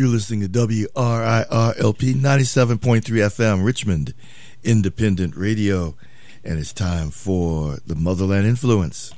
You're listening to WRIRLP 97.3 FM, Richmond Independent Radio, and it's time for the Motherland Influence.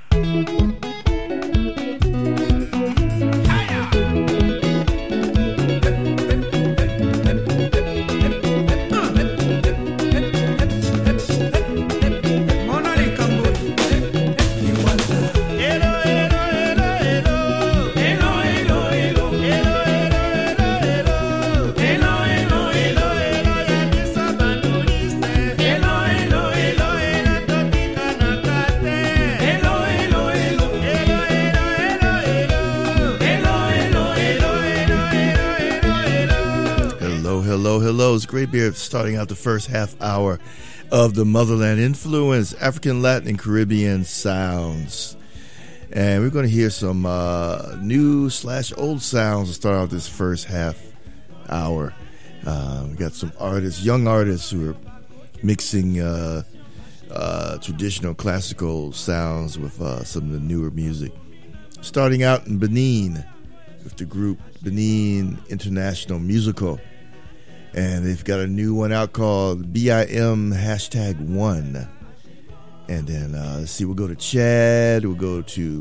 Hello, it's Graybeard starting out the first half hour of the Motherland Influence, African, Latin, and Caribbean sounds. And we're going to hear some new/old sounds to start out this first half hour. We got some artists, young artists who are mixing traditional classical sounds with some of the newer music. Starting out in Benin with the group Benin International Musical. And they've got a new one out called BIM#1. And then, let's see, we'll go to Chad, we'll go to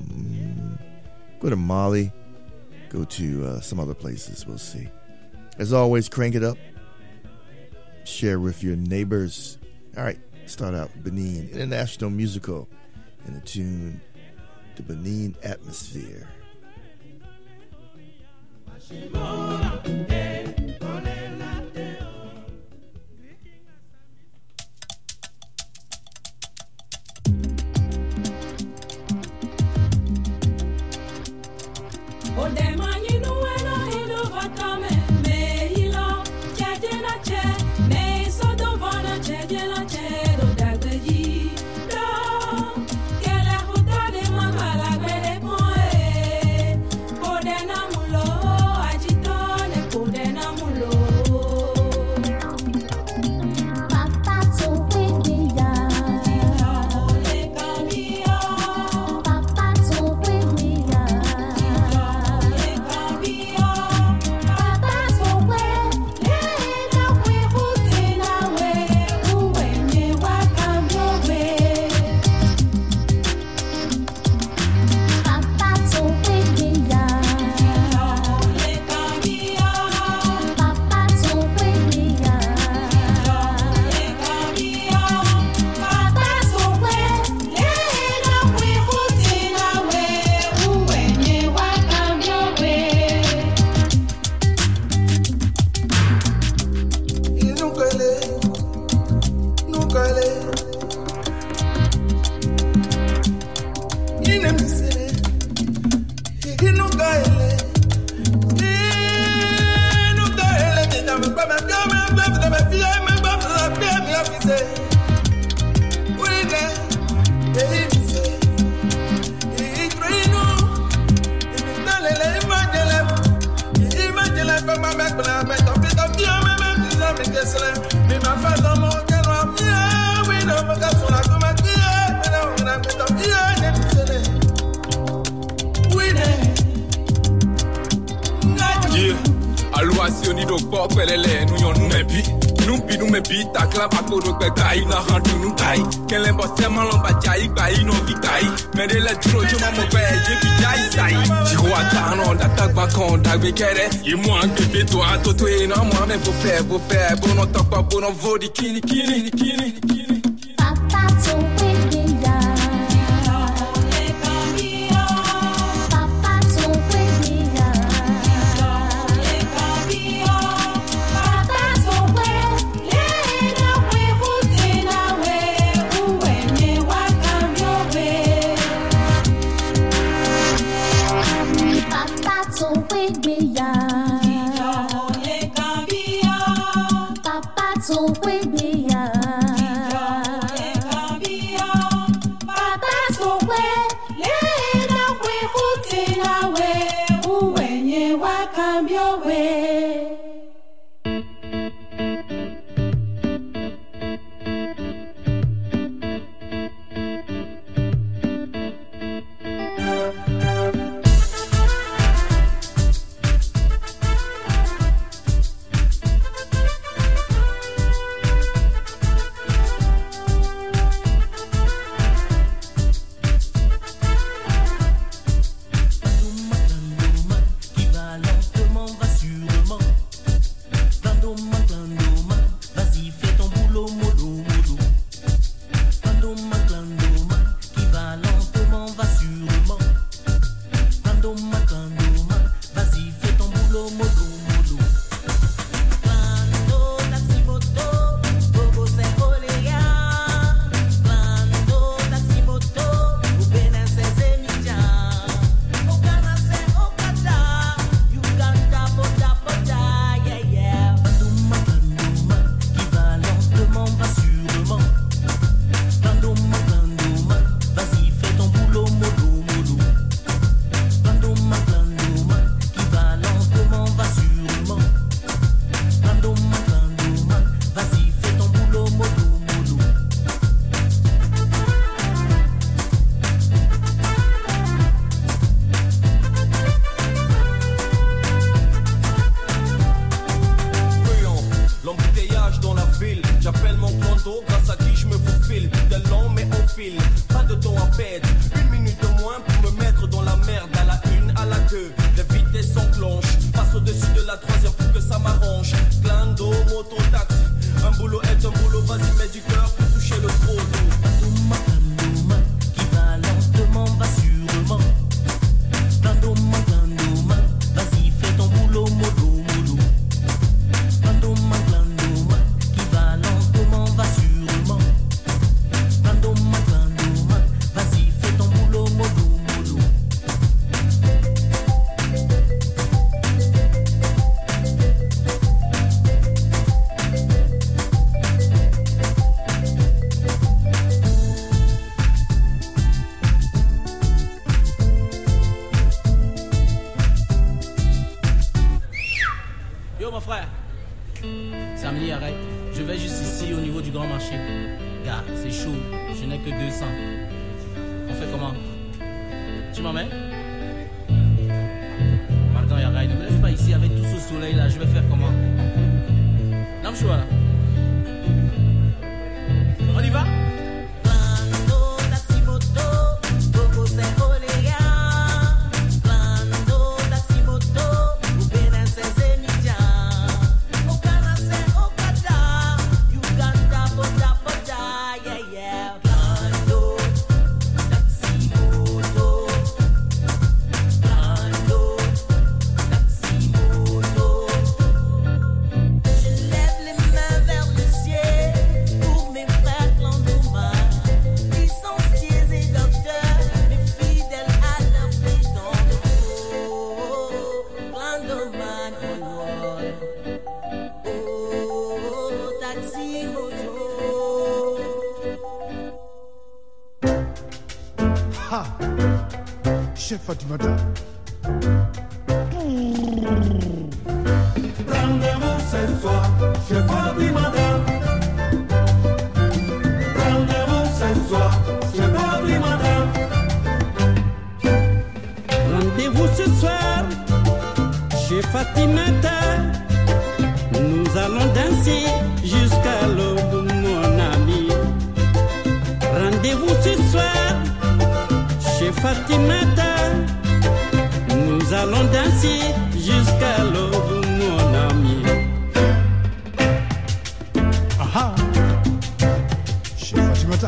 Mali, go to some other places, we'll see. As always, crank it up, share with your neighbors. All right, start out Benin International Musical and the tune, The Benin Atmosphere. Vou faire, bon, on toque pas, bon, on vaut des kini. Chef Fatimata. Rendez-vous ce soir chez Fatimata. Rendez-vous ce soir chez Fatimata. Rendez-vous ce soir chez Fatimata. Nous allons danser jusqu'à l'aube, mon ami. Rendez-vous ce soir chez Fatimata. Nous allons danser jusqu'à l'aube, mon ami. Aha, chez Fatimata.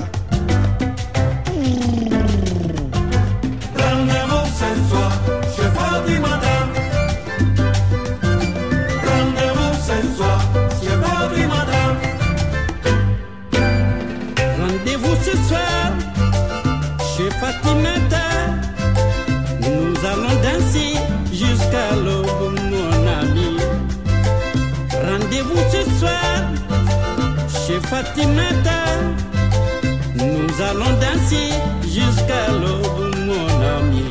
Rendez-vous ce soir chez Fatimata. Rendez-vous ce soir chez Fatimata. Rendez-vous ce soir chez Fatimata. Nous allons danser jusqu'à l'aube, mon ami. Rendez-vous ce soir chez Fatimata. Nous allons danser jusqu'à l'aube, mon ami.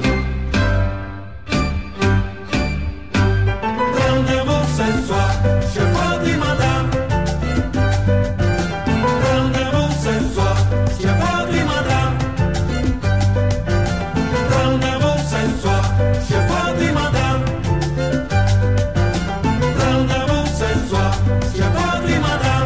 Rendez-vous ce soir chez Fatimata. Rendez-vous ce soir chez Fatimata. Rendez-vous ce soir chez Fatimata. Rendez-vous ce soir chez Fatimata.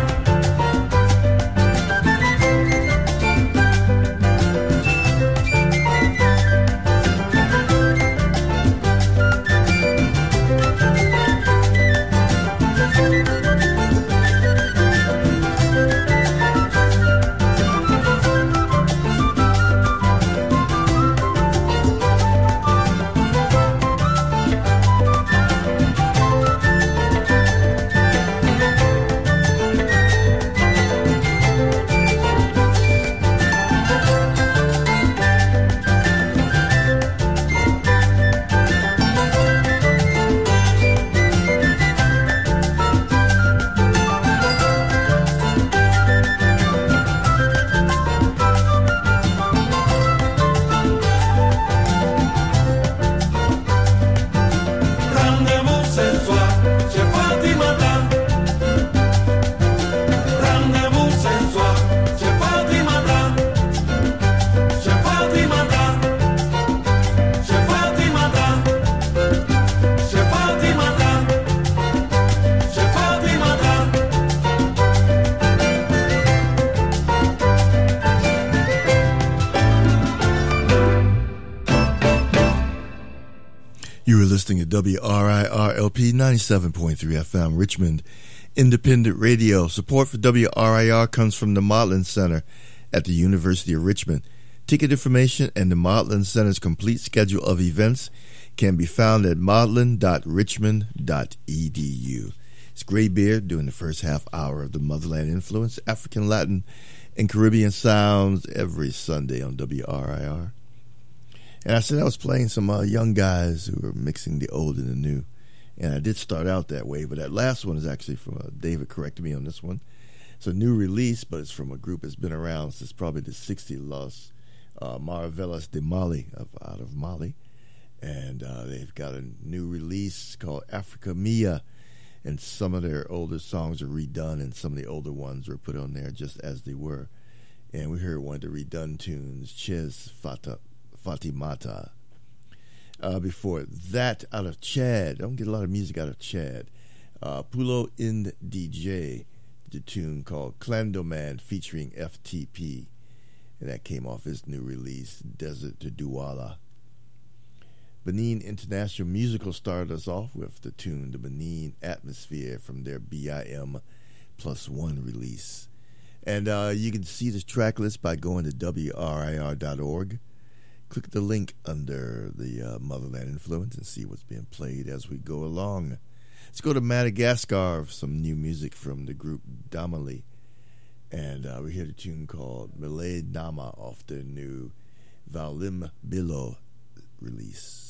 WRIR-LP 97.3 FM, Richmond Independent Radio. Support for WRIR comes from the Maudlin Center at the University of Richmond. Ticket information and the Maudlin Center's complete schedule of events can be found at maudlin.richmond.edu. It's Graybeard doing the first half hour of the Motherland Influence, African, Latin, and Caribbean sounds every Sunday on WRIR. And I said I was playing some young guys who were mixing the old and the new. And I did start out that way, but that last one is actually from, David corrected me on this one. It's a new release, but it's from a group that's been around since probably the 60s, Los Maravillas de Mali, out of Mali. And they've got a new release called Africa Mia. And some of their older songs are redone, and some of the older ones were put on there just as they were. And we heard one of the redone tunes, Ches Fatimata. Before that, out of Chad, I don't get a lot of music out of Chad. Pulo Ind DJ, the tune called Clandoman featuring FTP. And that came off his new release, Desert to Douala. Benin International Musical started us off with the tune The Benin Atmosphere from their BIM +1 release. And you can see this track list by going to WRIR.org. Click the link under the Motherland Influence and see what's being played as we go along. Let's go to Madagascar for some new music from the group Damali. And we hear the tune called Malay Nama off their new Valim Bilo release.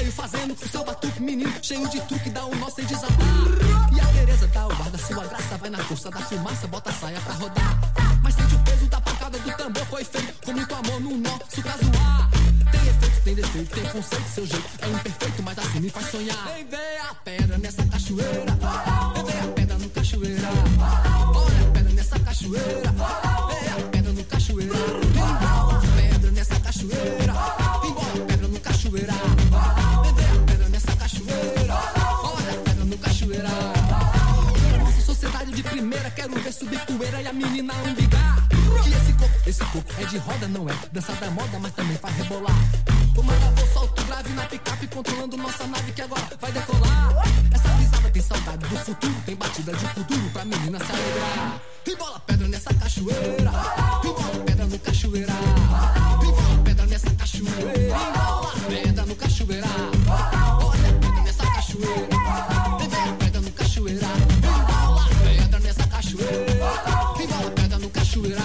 veio fazendo o seu batuque, menino, cheio de truque, dá um nó sem desatar. E a Tereza dá o ar da sua graça, vai na força da fumaça, bota a saia pra rodar. Mas sente o peso da pancada do tambor, foi feito com muito amor num nó, se casuar. Tem efeito, tem defeito, tem conceito, seu jeito é imperfeito, mas assim me faz sonhar. Vem ver a pedra nessa cachoeira, vem ver a pedra no cachoeira. Olha a pedra nessa cachoeira, vem a pedra no cachoeira. Embola a pedra nessa cachoeira, embola a pedra no cachoeira. Vem ver a pedra nessa cachoeira, olha a pedra no cachoeira. Nossa sociedade de primeira, quero ver subir poeira e a menina umbigar. Que esse corpo é de roda, não é dança da moda, mas também faz rebolar. O mandador solta o grave na picape, controlando nossa nave que agora vai decolar. Essa risada tem saudade do futuro, tem batida de kuduro pra menina se alegrar. Embola pedra nessa cachoeira, embola pedra no cachoeira. Embola pedra nessa cachoeira, embola pedra no cachoeira. Olha a pedra nessa cachoeira, vem a pedra no cachoeira. Embola pedra nessa cachoeira, embola pedra no cachoeira.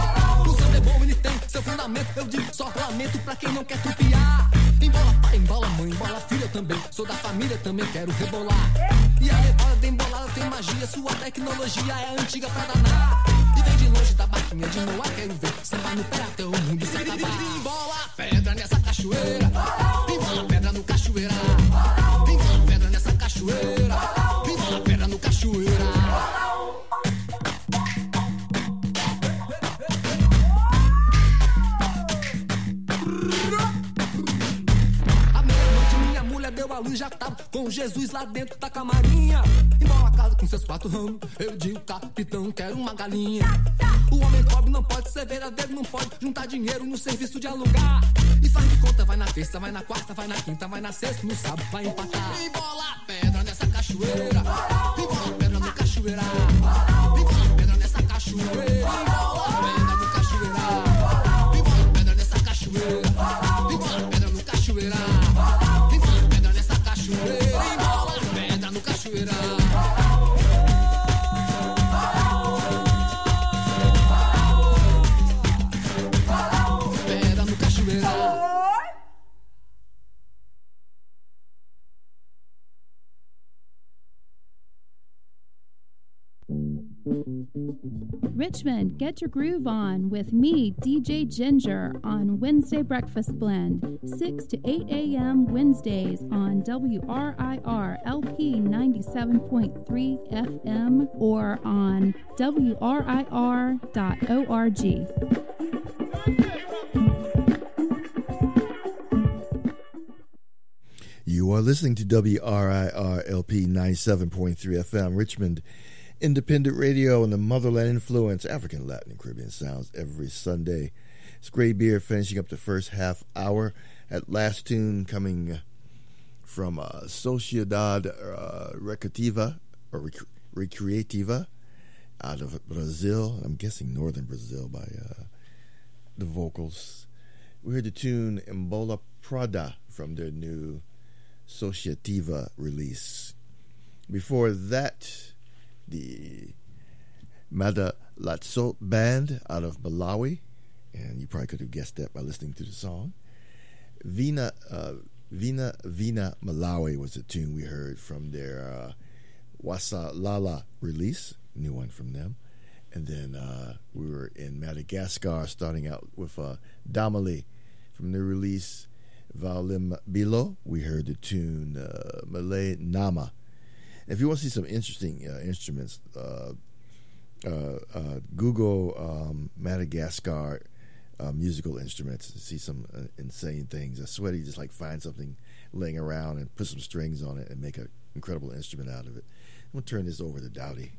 Seu fundamento, eu digo só lamento pra quem não quer trupiar. Embola pai, embola mãe, embola filha, eu também sou da família, também quero rebolar. E a levada da embolada tem magia, sua tecnologia é antiga pra danar. E vem de longe da barquinha de Noah, quero ver samba no pé até o mundo se acabar. Embola pedra nessa cachoeira, embola pedra no cachoeira. Embola pedra nessa cachoeira, embola pedra no cachoeira. Deu a luz, já tava com Jesus lá dentro da camarinha. Embola a casa com seus 4 ramos, eu digo capitão, quero uma galinha. O homem pobre não pode ser verdadeiro, não pode juntar dinheiro no serviço de alugar. E faz de conta, vai na terça, vai na quarta, vai na quinta, vai na sexta, no sábado vai empatar. Embola pedra nessa cachoeira, embola pedra no cachoeira. Embola pedra nessa cachoeira, embola pedra no cachoeira. Embola pedra nessa cachoeira, embola pedra no cachoeira. Embola pedra no cachoeira. Pedra no cachoeira. Richmond, get your groove on with me, DJ Ginger, on Wednesday Breakfast Blend, 6 to 8 a.m. Wednesdays on WRIR LP 97.3 FM or on WRIR.org. You are listening to WRIR LP 97.3 FM, Richmond Independent Radio and the Motherland Influence, African, Latin, and Caribbean sounds every Sunday. It's Grey Beard finishing up the first half hour. At last tune coming from Sociedade Recreativa, or Recreativa, out of Brazil. I'm guessing northern Brazil by the vocals. We heard the tune Embola Prada from their new Societiva release. Before that, the Madalatso Band out of Malawi, and you probably could have guessed that by listening to the song. Vina Malawi was the tune we heard from their Wasalala release, new one from them. And then we were in Madagascar, starting out with Damali from their release Valim Bilo. We heard the tune Malay Nama. If you want to see some interesting instruments, Google Madagascar musical instruments to see some insane things. I swear you just like find something laying around and put some strings on it and make an incredible instrument out of it. I'm going to turn this over to Dowdy.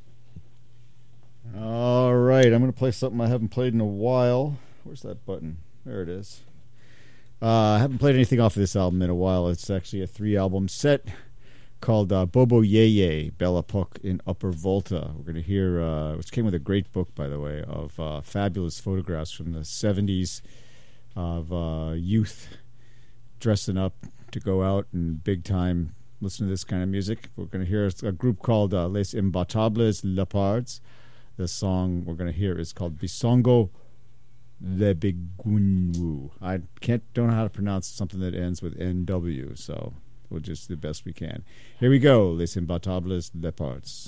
All right, I'm going to play something I haven't played in a while. Where's that button? There it is. I haven't played anything off of this album in a while. It's actually a 3-album set called Bobo Yeye, Belle Epoque in Upper Volta. We're going to hear, which came with a great book, by the way, of fabulous photographs from the 70s of youth dressing up to go out and big time listen to this kind of music. We're going to hear a group called Les Imbatables Leopards. The song we're going to hear is called Bisongo Lebegunwu. I don't know how to pronounce something that ends with NW, so we'll just do the best we can. Here we go. Les Imbattables Leopards.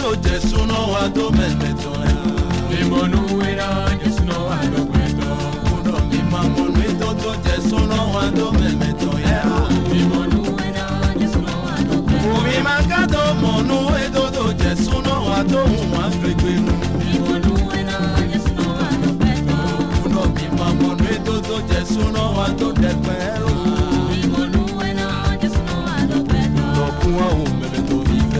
todo Jesús no va a tomar metón. Mi mono era Jesús no va a tomar metón. Uno mi mamá no es todo Jesús no va a tomar metón. Mi mono era Jesús no va a tomar metón. Mi marcado mono es todo Jesús no va a tomar metón. Mi mono era Jesús no va a tomar metón. Uno mi mamá no es todo Jesús no va a tomar metón. Mi mono era Jesús no va a tomar metón. Lo cual me meto vive.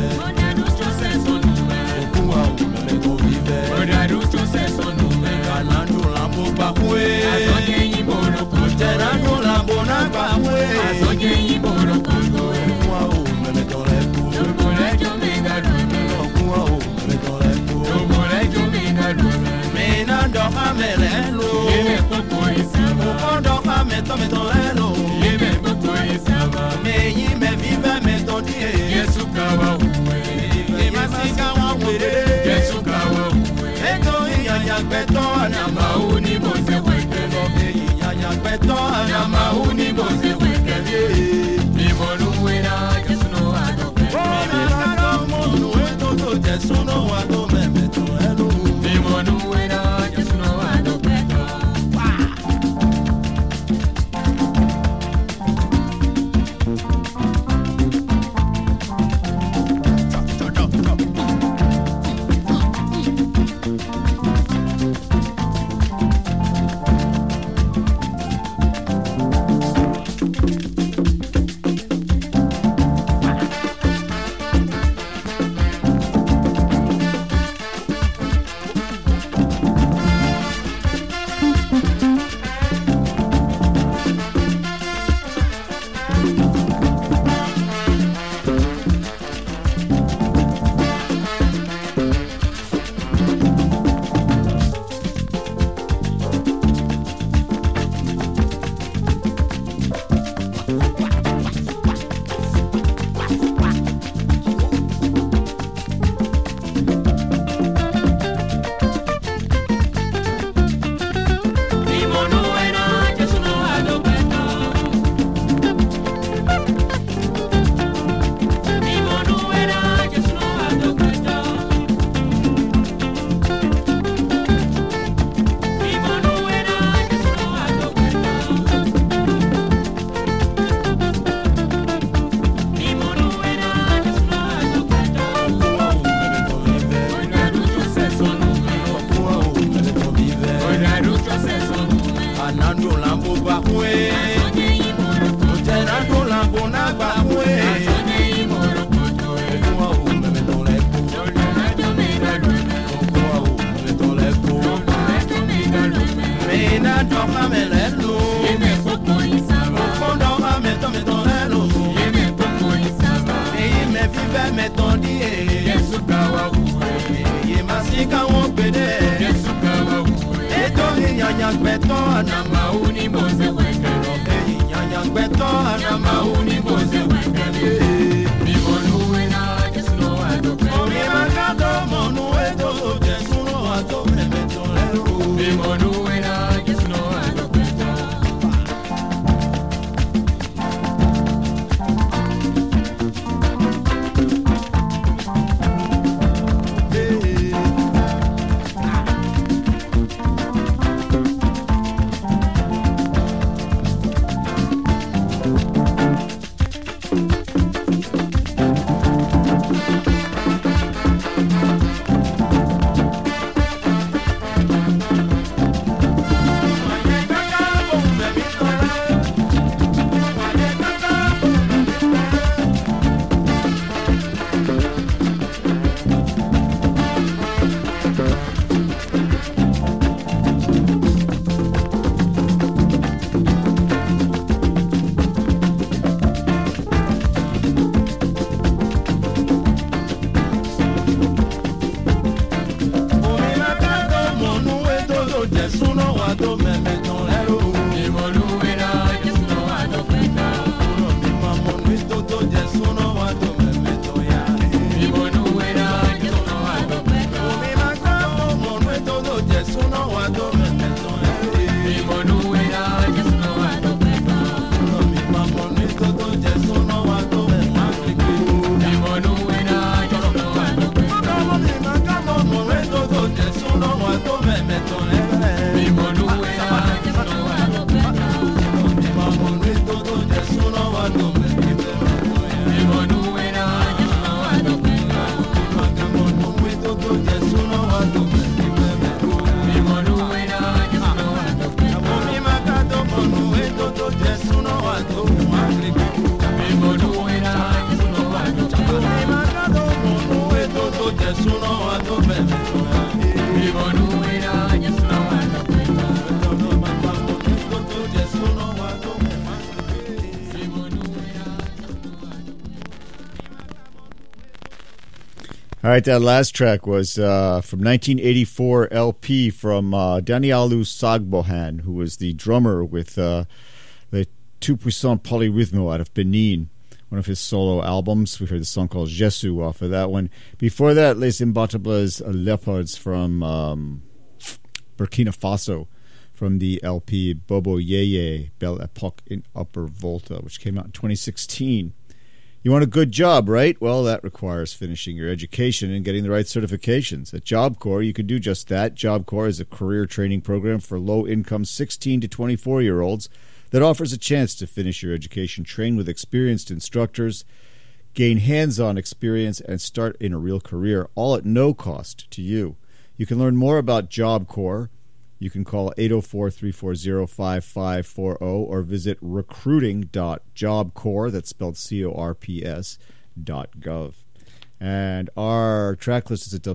All right, that last track was from 1984 LP from Danielu Sagbohan, who was the drummer with the Tout Puissant Polyrhythmo out of Benin, one of his solo albums. We heard the song called Jesu off of that one. Before that, Les Imbattables Leopards from Burkina Faso, from the LP Bobo Yeye, Belle Epoque in Upper Volta, which came out in 2016. You want a good job, right? Well, that requires finishing your education and getting the right certifications. At Job Corps, you can do just that. Job Corps is a career training program for low-income 16 to 24-year-olds that offers a chance to finish your education, train with experienced instructors, gain hands-on experience, and start in a real career, all at no cost to you. You can learn more about Job Corps. You can call 804-340-5540 or visit recruiting.jobcorps, that's spelled corps.gov. And our track list is at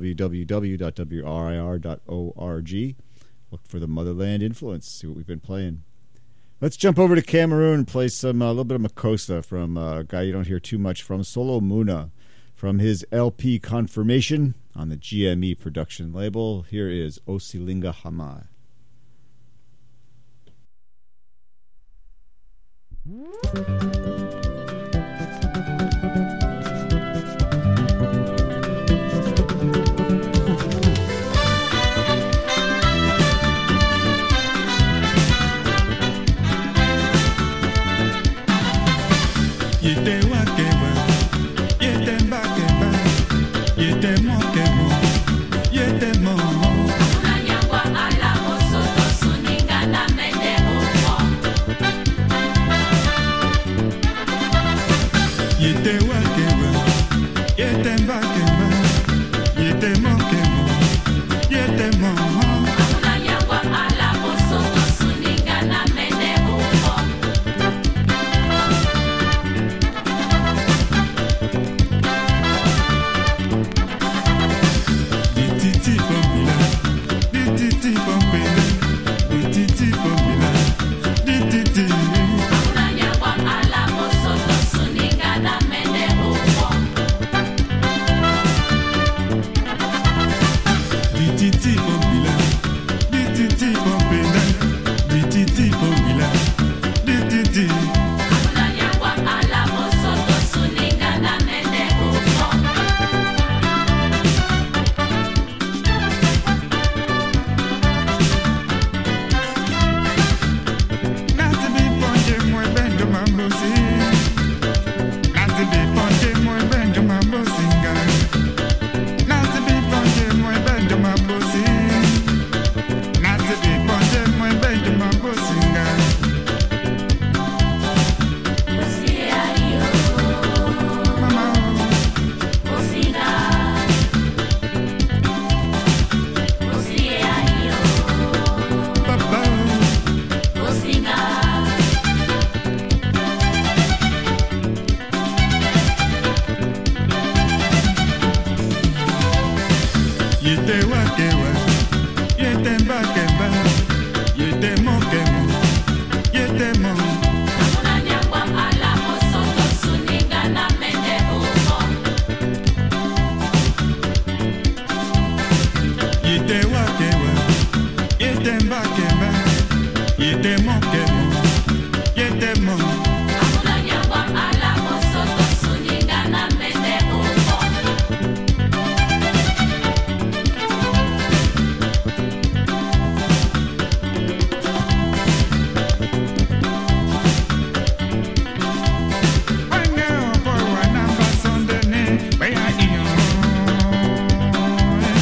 www.wrir.org. Look for the Motherland Influence, see what we've been playing. Let's jump over to Cameroon and play a little bit of Makossa from a guy you don't hear too much from, Solo Muna, from his LP Confirmation on the GME production label. Here is Osilinga Hamai.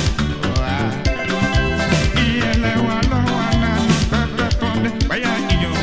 Vaya y yo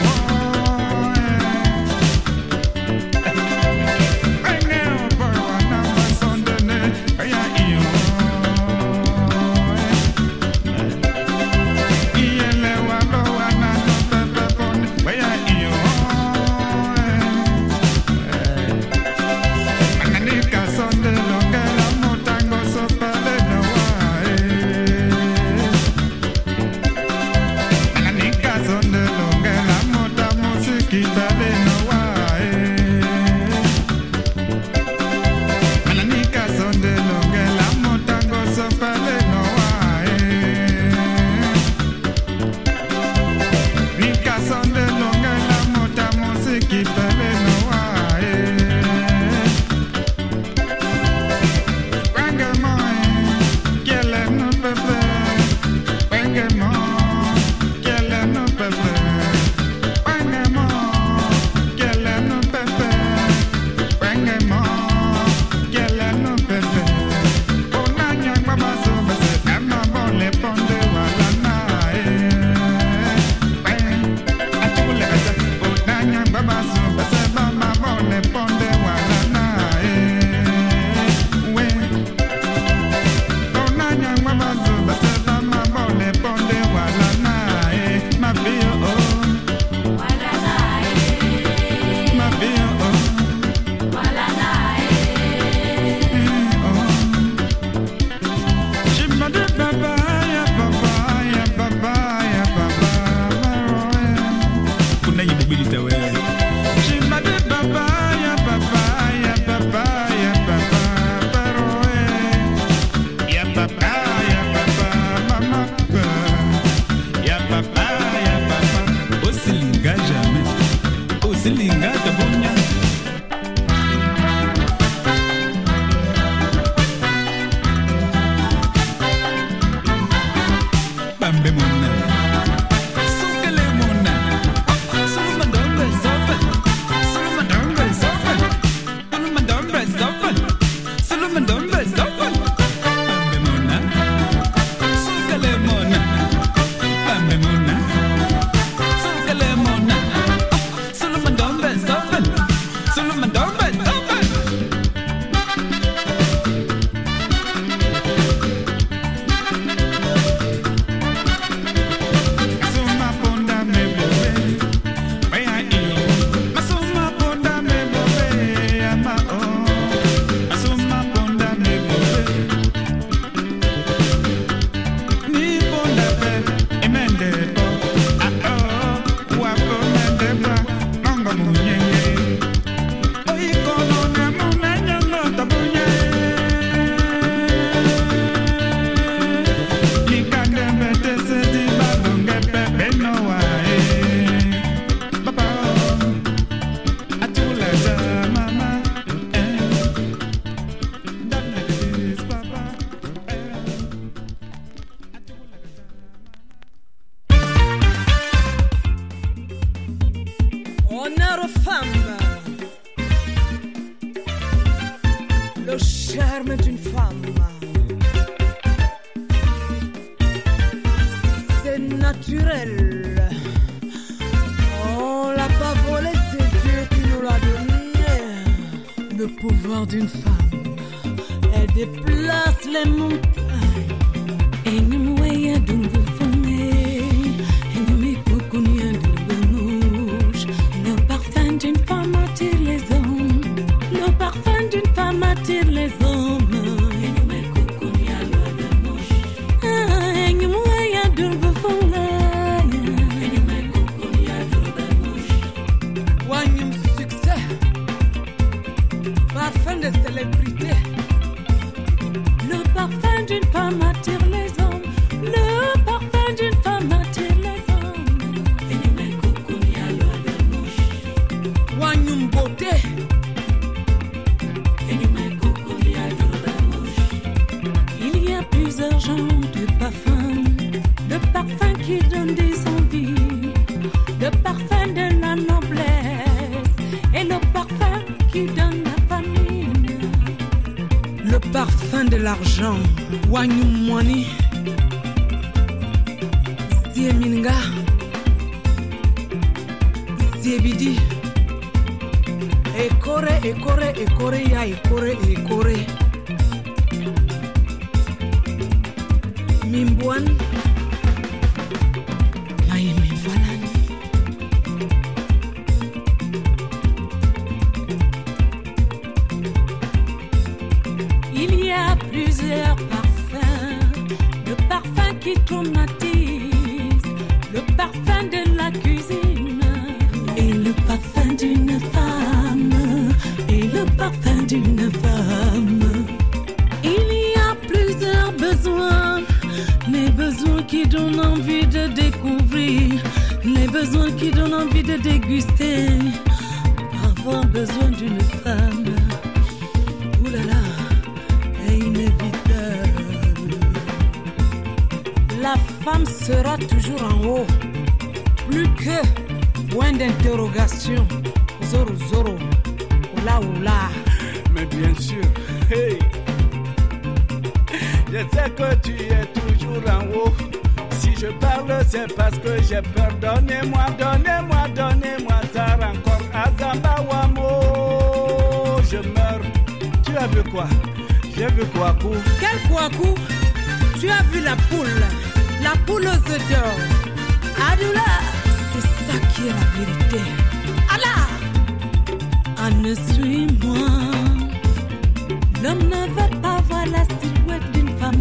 silinga tabunya bambe mona sukele mona sulumandombe zofan sulumandombe zofan sulumandombe zofan sulumandombe zofan bambe mona sukele mona bambe mona sukele mona sulumandombe zofan sulumandombe zofan Masuma ponda me bobe, baya iyo. Masuma ponda me bobe, ama o. Masuma ponda me bobe. Ni ponda be, emende bo. Ah oh, wapo mende ba, mongo munyenge. Oyi kono na muna nyongo tabunye. Nikageme tese di balonge pepe no wae. Papa, atula ja mama, dale this papa, Honneur aux femmes. Le charme d'une femme. C'est naturel. On l'a pas volé, c'est Dieu qui nous l'a donné. Le pouvoir d'une femme. Elle déplace les montagnes. Et nous moyens de nous former. Et nous met coconia de bouche. Le parfum d'une femme attire les hommes. Le parfum d'une femme attire les hommes. Et nous met coconia de bouche. Et nous moyens de nous former. Et nous met coconia de bouche. Wanyum succès. Parfum de célébrité. Le parfum d'une femme attire les hommes. Le parfum d'une femme attire les hommes. Et nous met coconia de bouche. Wanyum beauté. Et nous met coconia de bouche. Il y a plusieurs genres de parfums. Le parfum qui donne des envies. Le parfum de la noblesse. Et le parfum qui donne la famine. Le parfum de l'argent. Wanyum Mwani. Zieminga. Ziebidi. Ekore, ekore, ekore, ya ekore, ekore. Mimbuan. Maïmi Falani. Il y a plusieurs parfums. Le parfum qui traumatise. Le parfum de la cuisine. Et le parfum d'une femme. Et le parfum d'une femme. Il y a plusieurs besoins. Les besoins qui donnent envie de découvrir. Les besoins qui donnent envie de déguster. Avoir besoin d'une femme. Ouh là là, est inévitable. La femme sera toujours en haut. Plus que point d'interrogation. Zoro, zoro. Oula, oula. Mais bien sûr, hey. Je sais que tu es toujours en haut. Si je parle, c'est parce que j'ai peur. Donnez-moi, donnez-moi, donnez-moi ça encore. Azamba Wamo, je meurs. Tu as vu quoi? J'ai vu Kouakou. Quel Kouakou? Tu as vu la poule? La poule aux œufs d'or. Adoula, c'est ça qui est la vérité. Allah! Anne, suis-moi. L'homme ne veut pas voir la silhouette d'une femme.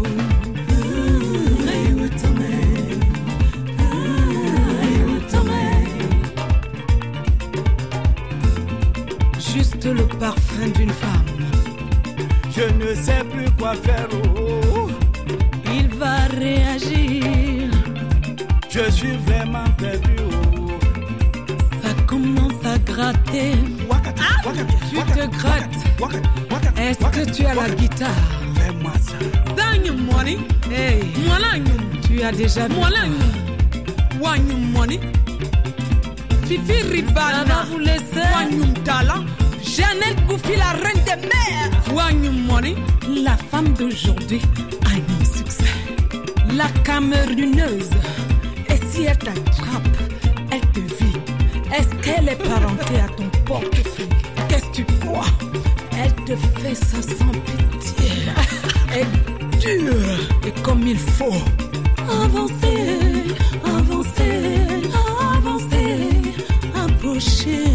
Juste le parfum d'une femme. Je ne sais plus quoi faire. Oh. Il va réagir. Je suis vraiment perdu. Oh. Ça commence à raté. Tu te grattes. Est-ce que tu as la guitare? Fais-moi ça. Danyum money. Hey. Tu as déjà vu. Wanyum money. Fifi Ribana. Ça va vous laisser. Wanyum talent. Janelle Koufi, la reine des mers. Wanyum money. La femme d'aujourd'hui a un succès. La camerounaise. Et si elle t'attrape, elle te vit. Est-ce qu'elle est parentée à ton portefeuille? Qu'est-ce que tu crois? Elle te fait ça sans pitié. Elle dure et comme il faut. Avancer, avancer, avancer, approcher.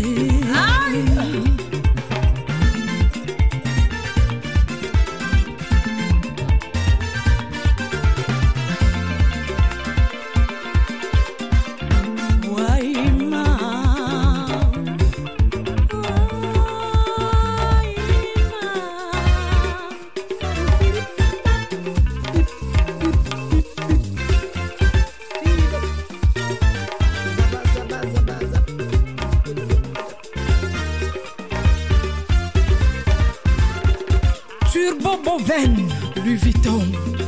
Louis Vuitton,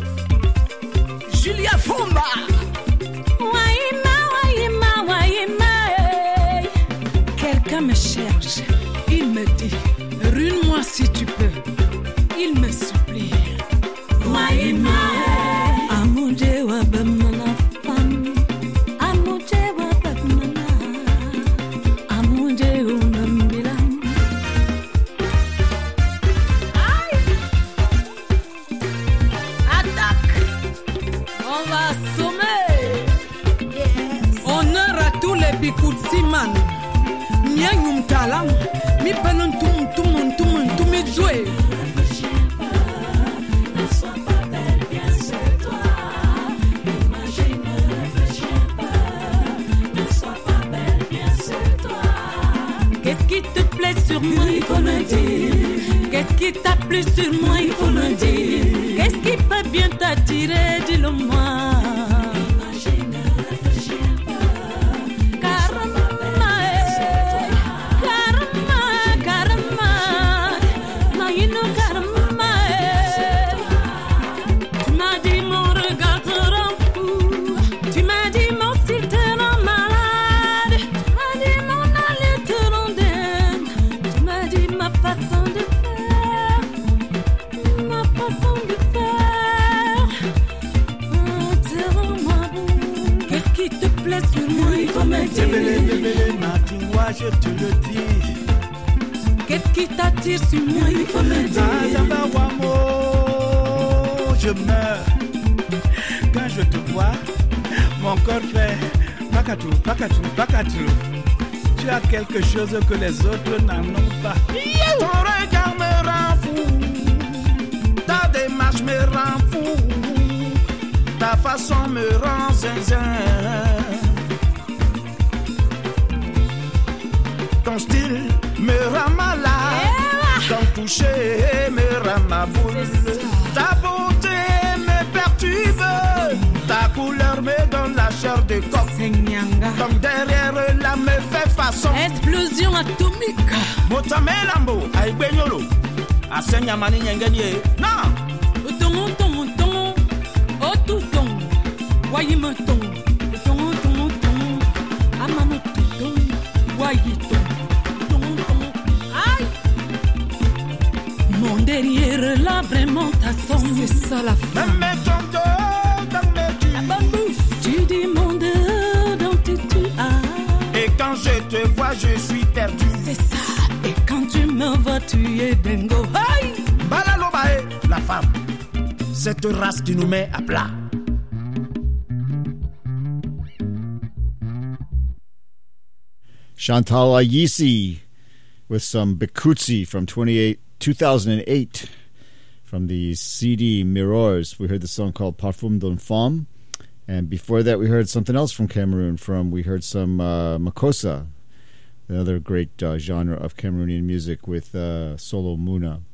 Julia Fomba. Quelqu'un me cherche, il me dit, rune-moi si tu peux. Il me supplie. Qu'est-ce qui te plaît sur moi, il faut le dire. Qu'est-ce qui t'a plu sur moi, il faut le dire. Qu'est-ce qui peut bien t'attirer, dis-le moi. Je te le dis. Qu'est-ce qui t'attire sur moi, il faut me dire. Je meurs. Quand je te vois, mon corps fait pakatou, pakatou, pakatou. Tu as quelque chose que les autres n'en ont pas. Ton regard me rend fou. Ta démarche me rend fou. Ta façon me rend zinzin. Ton style me rend malade, ton toucher me rend ma boule. Ta beauté me perturbe, ta couleur me donne la chair de coq. Comme derrière là me fait façon. Explosion atomique. Motame lambo, aïe benyolo. Asenya mani nyengenie. Non. Utongo, tongo, tongo. Otu tongo. Wayi me tongo. Tongo, tongo, tongo. Amano tongo. Wayi tongo. Derrière là vraiment ta sonne. C'est ça la femme. La bonne bouffe. Tu dis mon dehors dont tu as. Et quand je te vois je suis perdu. C'est ça. Et quand tu me vois tu es dingo. Hey! Balalobae, la femme. Cette race qui nous met à plat. Chantal Ayisi with some Bikutsi from 2008 from the CD Mirrors. We heard the song called Parfum d'une Femme, and before that we heard something else from Cameroon. We heard some Makossa, another great genre of Cameroonian music with Solo Muna.